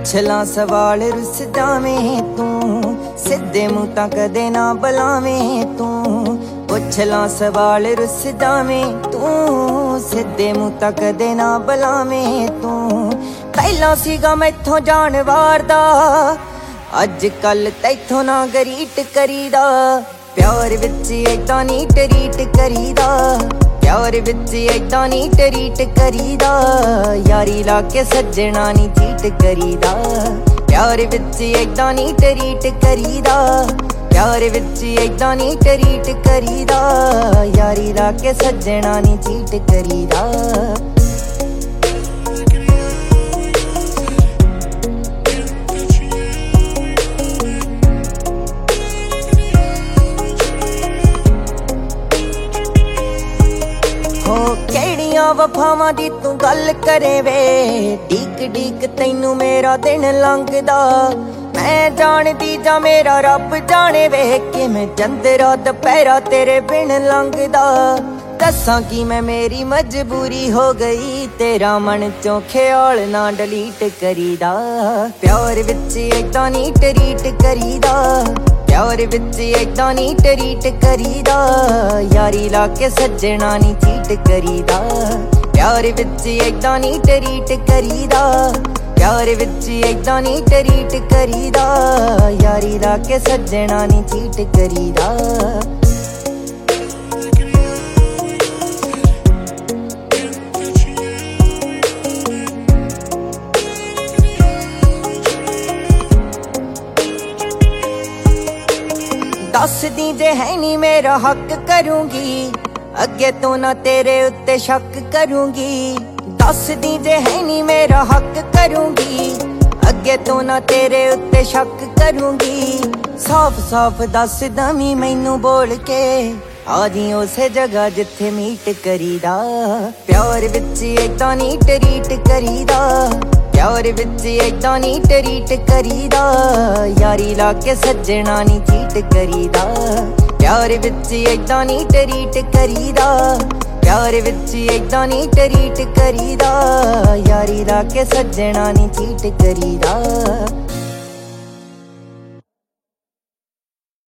ਪੁੱਛਲਾਂ ਸਵਾਲ ਰੁੱਸ ਜਾਵੇਂ ਤੂੰ, ਸਿੱਧੇ ਮੂੰਹ ਤਾਂ ਕਦੇ ਨਾ ਬੁਲਾਵੇਂ ਤੂੰ। ਪੁੱਛਲਾਂ ਸਵਾਲ ਰੁੱਸ ਜਾਵੇਂ ਤੂੰ, ਸਿੱਧੇ ਮੂੰਹ ਤਾਂ ਕਦੇ ਨਾ ਬੁਲਾਵੇਂ ਤੂੰ। ਪਹਿਲਾਂ ਸੀਗਾ ਮੈਥੋਂ ਜਾਣ ਵਾਰਦਾ, ਅੱਜ ਕੱਲ ਤੈਥੋਂ ਨਾ ਗਰੀਟ ਕਰੀਦਾ। ਪਿਆਰ ਵਿੱਚ ਏਦਾਂ ਨੀ ਟਰੀਟ ਕਰੀਦਾ, ਪਿਆਰ ਵਿੱਚ ਏਦਾਂ ਨੀ ਟਰੀਟ ਕਰੀਦਾ। ਯਾਰੀ ਲਾ ਕੇ ਸੱਜਣਾ ਨੀ ਚੀਟ ਕਰੀਦਾ, ਪਿਆਰ ਵਿੱਚ ਏਦਾਂ ਨੀ ਟਰੀਟ ਕਰੀਦਾ। ਪਿਆਰ ਵਿੱਚ ਏਦਾਂ ਨੀ ਟਰੀਟ ਕਰੀਦਾ, ਯਾਰੀ ਲਾ ਕੇ ਸੱਜਣਾ ਨੀ ਚੀਟ ਕਰੀਦਾ। ਕਿਹੜੀਆਂ ਵਫਾਵਾਂ ਦੀ ਤੂੰ ਗੱਲ ਕਰੇ ਵੇ, ਡੀਕ ਡੀਕ ਤੈਨੂੰ ਮੇਰਾ ਦਿਨ ਲੰਘਦਾ। ਮੈਂ ਜਾਣਦੀ ਜਾਂ ਮੇਰਾ ਰੱਬ ਜਾਣੇ ਵੇ, ਕਿਵੇਂ ਚੰਦਰਾ ਦੁਪਹਿਰਾ ਤੇਰੇ ਬਿਨ ਲੰਘਦਾ। ਦੱਸਾਂ ਕਿ ਮੈਂ ਮੇਰੀ ਮਜਬੂਰੀ ਹੋ ਗਈ, ਤੇਰਾ ਮਨ ਚੋਂ ਖਿਆਲ ਨਾ ਡਿਲੀਟ ਕਰੀਦਾ। ਪਿਆਰ ਵਿੱਚ ਏਦਾਂ ਨੀ ਟਰੀਟ ਕਰੀਦਾ, ਪਿਆਰ ਵਿੱਚ ਏਦਾਂ ਨੀ ਟਰੀਟ ਕਰੀਦਾ। ਯਾਰੀ ਲਾ ਕੇ ਸੱਜਣਾ ਨੀ ਚੀਟ ਕਰੀਦਾ, ਪਿਆਰ ਵਿੱਚ ਏਦਾਂ ਨੀ ਟਰੀਟ ਕਰੀਦਾ। ਪਿਆਰ ਵਿੱਚ ਏਦਾਂ ਨੀ ਟਰੀਟ ਕਰੀਦਾ, ਯਾਰੀ ਲਾ ਕੇ ਸੱਜਣਾ ਨੀ ਚੀਟ ਕਰੀਦਾ। ਦੱਸਦੀ ਜੇ ਹੈ ਨੀ ਮੇਰਾ ਹੱਕ ਕਰੂੰਗੀ, ਅੱਗੇ ਤੋਂ ਨਾ ਤੇਰੇ ਉੱਤੇ ਸ਼ੱਕ ਕਰੂੰਗੀ। ਦੱਸਦੀ ਜੇ ਹੈ ਨੀ ਮੇਰਾ ਹੱਕ ਕਰੂੰਗੀ, ਅੱਗੇ ਤੋਂ ਨਾ ਤੇਰੇ ਉੱਤੇ ਸ਼ੱਕ ਕਰੂੰਗੀ। ਸਾਫ਼ ਸਾਫ਼ ਦੱਸ ਦਵੀਂ ਮੈਨੂੰ ਬੋਲ ਕੇ, ਆ ਜੀ ਉਸੇ ਜਗ੍ਹਾ ਜਿੱਥੇ ਮੀਟ ਕਰੀਦਾ। ਪਿਆਰ ਵਿੱਚ ਏਦਾਂ ਨੀ ਟਰੀਟ ਕਰੀਦਾ, ਪਿਆਰ ਵਿੱਚ ਏਦਾਂ ਨੀ ਟਰੀਟ ਕਰੀਦਾ। ਯਾਰੀ ਲਾ ਕੇ ਸੱਜਣਾ ਨੀ ਚੀਟ ਕਰੀਦਾ, ਪਿਆਰ ਵਿੱਚ ਏਦਾਂ ਨੀ ਟਰੀਟ ਕਰੀਦਾ। ਪਿਆਰ ਵਿੱਚ ਏਦਾਂ ਨੀ ਟਰੀਟ ਕਰੀਦਾ, ਯਾਰੀ ਲਾ ਕੇ ਸੱਜਣਾ ਨੀ ਚੀਟ ਕਰੀਦਾ।